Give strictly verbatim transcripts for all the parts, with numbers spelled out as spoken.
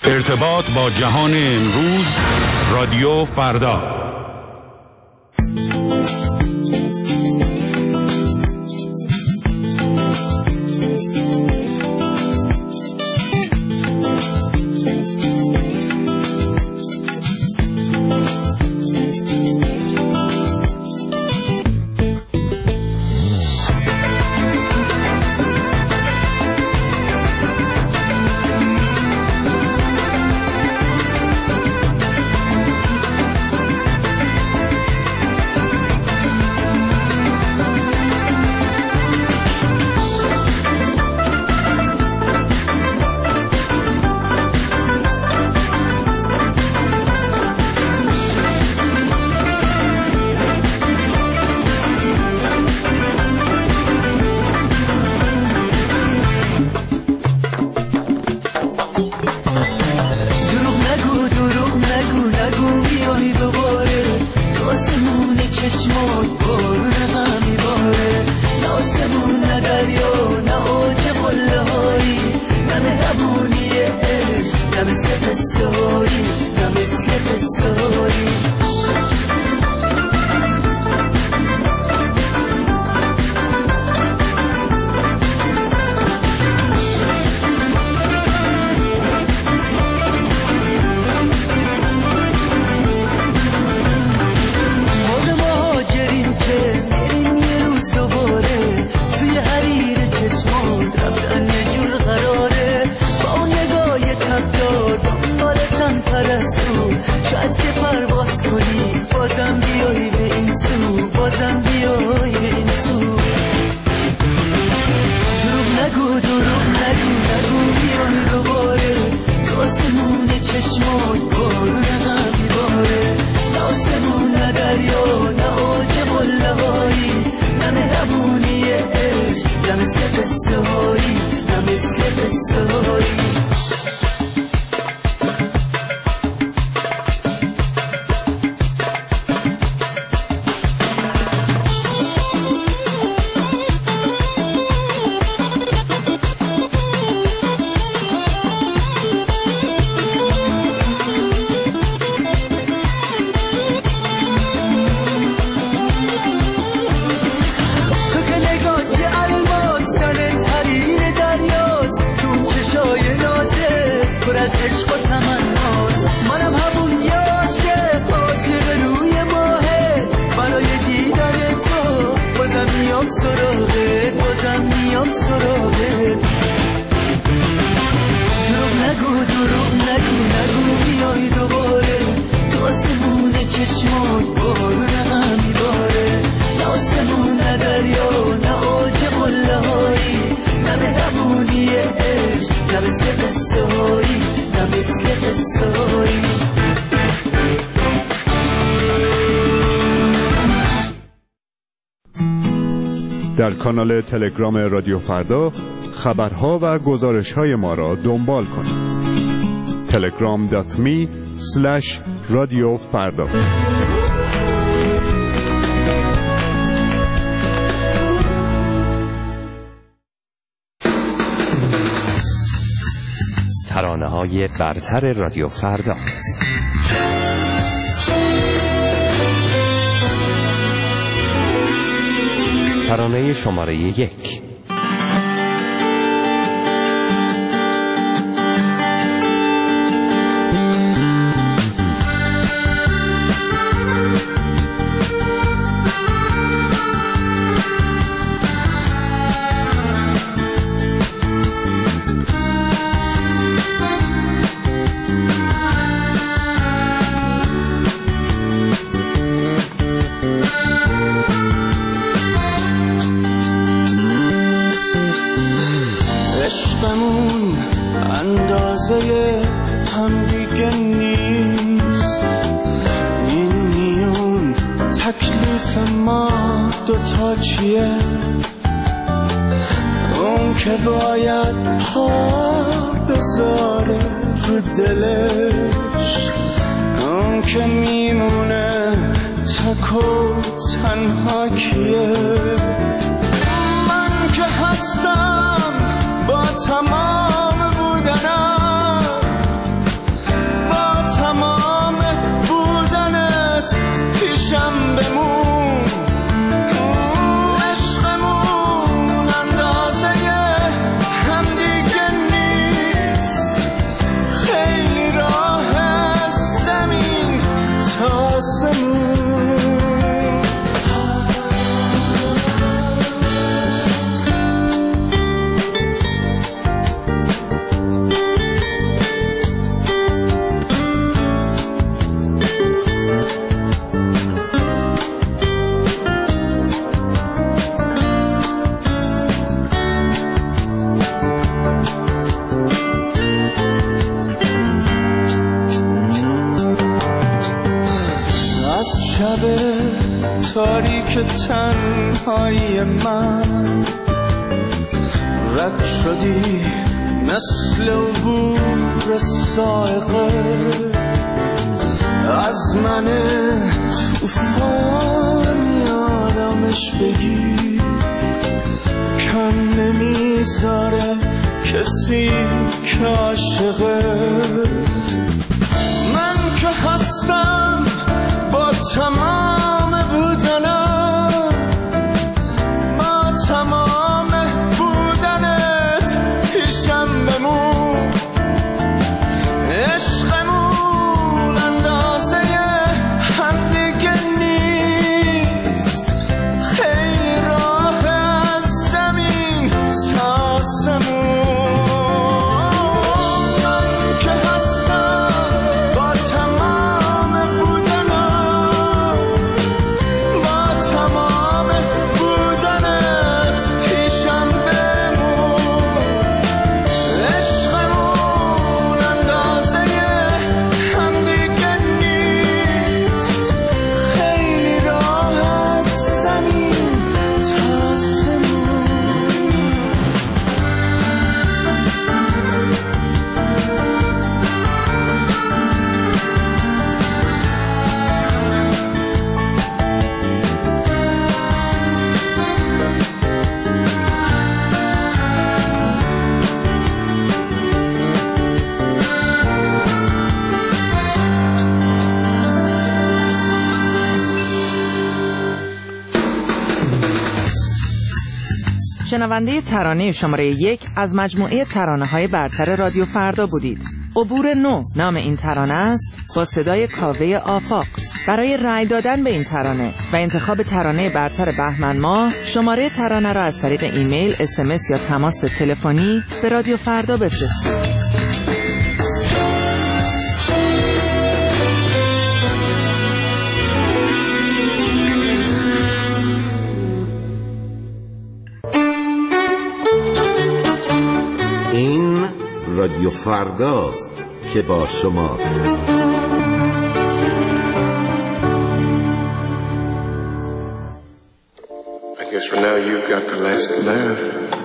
ارتباط با جهان امروز، رادیو فردا. در کانال تلگرام رادیو فردا خبرها و گزارش‌های ما را دنبال کنید. تلگرام دات می اسلش رادیو فردا. ترانه‌های برتر رادیو فردا. ترانه شماره یک. اندازه هم دیگه نیست، این میون تکلیف ما دوتا چیه؟ اون که باید پا بذاره رو دلش، اون که میمونه تک و تنها کیه؟ من که هستم با تمام بودنم، تاریک تنهایی من رد شدی مثل عبور سائقه از من توفان یادمش بگی کم نمیذاره کسی که عاشقه من که هستم با تمام بودنم با تمام بودنت پیشم بمون عشقمون اندازه هم دیگه نیست خیلی راه از زمین تا آسمون من که هستم با تمام بودنم با تمام بودنت پیشم بمون عشقمون اندازه هم دیگه نیست خیلی راه از زمین تا آسمون شنونده ترانه شماره یک از مجموعه ترانه های برتر رادیو فردا بودید. عبور نو نام این ترانه است با صدای کاوه آفاق. برای رأی دادن به این ترانه و انتخاب ترانه برتر بهمن ماه شماره ترانه را از طریق ایمیل، اس ام اس یا تماس تلفنی به رادیو فردا بفرستید. این رادیو فرداست که با شماست. I guess for now you've got the last laugh.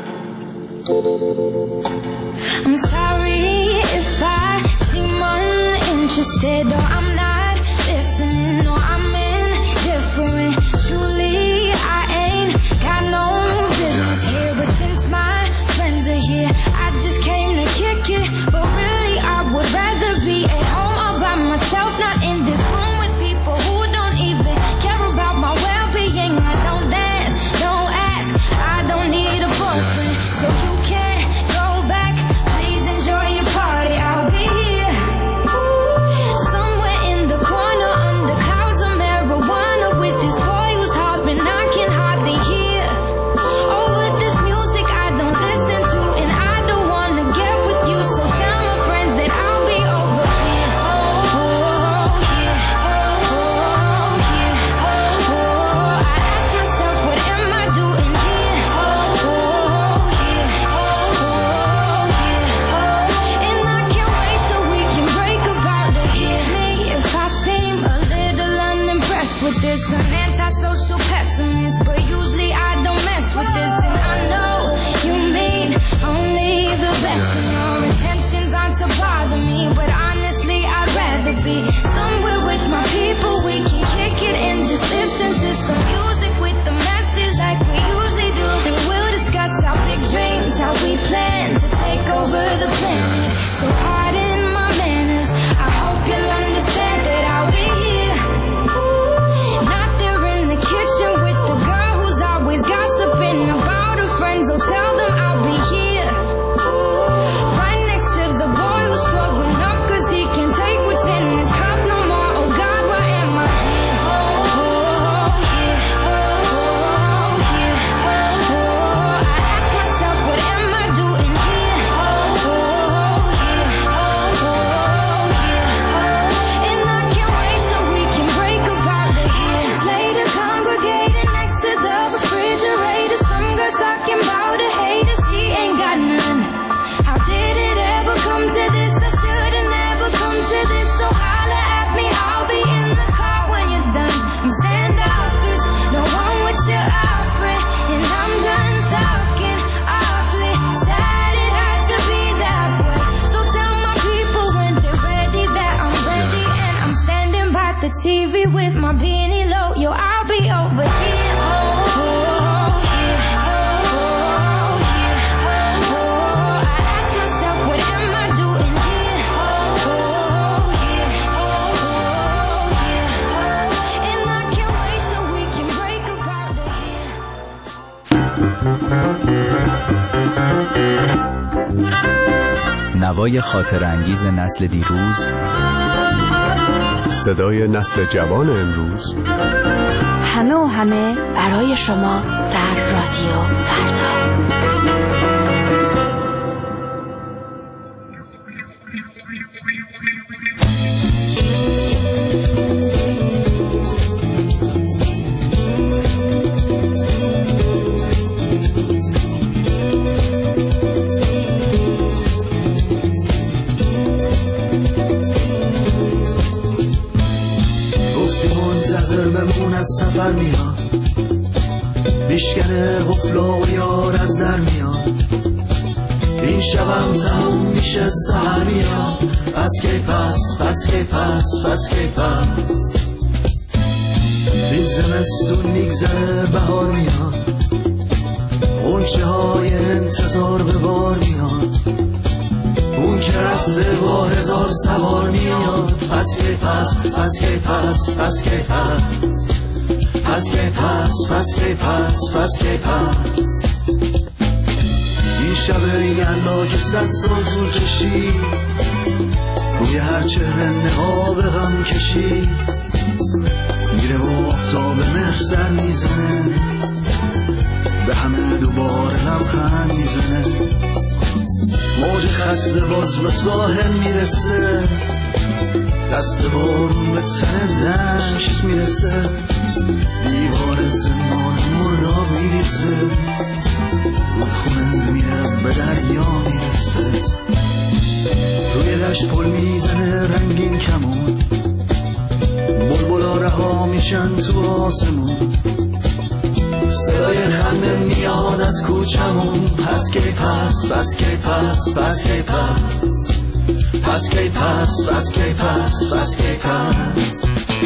I'm sorry if I seem uninterested or I'm not listening or I'm indifferent. Truly I ain't got no business here, but since my friends are here I just came to kick it. But really I would rather be at home all by myself, not in this room with people who don't even care about my well-being. I don't dance, don't ask, I don't need a boyfriend, so you can't go back. Please enjoy your party, I'll be here. Ooh, some the T V with my beanie low. Yo, I'll be over here. Oh, yeah. Oh, yeah. Oh, I ask myself, what am I doing here? Oh, yeah. Oh, yeah. And I can't wait so we can break up out of here. نوای خاطر انگیز نسل دیروز، صدای نسل جوان امروز، همه و همه برای شما در رادیو فردا. بمون از سفر میاد، میشکنه قفلا و یار از در میاد. این شبم تموم میشه سحر میاد. پس کی پس پس کی پس پس کی پس این زمستون میگذره بهار میاد. غنچه های انتظار به بار میاد. اون که رفته با هزار سوار میاد. پس کی پس پس کی پس پس کی پس پس کی پس پس کی پس پس کی پس این شب یلدا که صد سال طول کشید، روی هر چهره نقاب غم کشید. میره و آفتاب مهر سر میزنه، به همه دوباره لبخند میزنه. موج خسته باز به ساحل میرسه، دست بارون به تن دشت میرسه. دیوار زمان مرداب میریزه، رودخونه میره به دریا میرسه. روی دشت پل میزنه رنگین کمون، بلبلا رها میشن تو آسمون. صدای خنده میاد از کوچمون. پس کی پس پس کی پس پس کی پس پس کی پس پس کی پس پس کی پس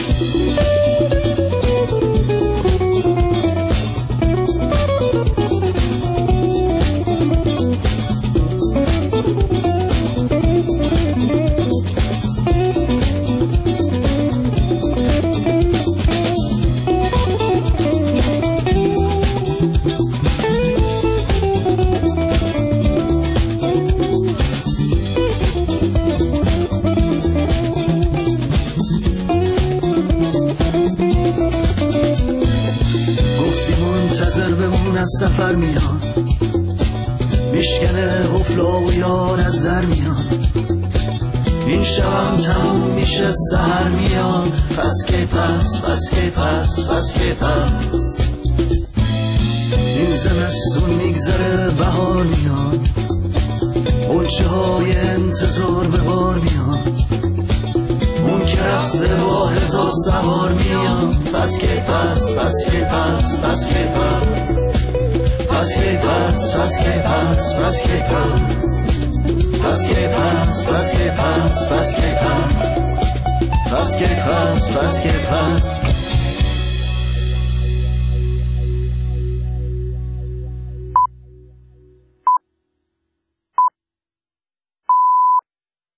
سفر میاد، میشکنه قفلا و یار از در میاد. این شبم تموم میشه سحر میاد. پس کی پس پس کی پس پس کی پس این زمستون میگذره بهار میاد. غنچه های انتظار به بار میاد. اون که رفته با هزار سوار میاد. پس کی پس پس کی پس پس کی پس پس کی پس پس کی پس پس کی پس پس کی پس پس کی پس پس کی پس پس کی پس پس کی پس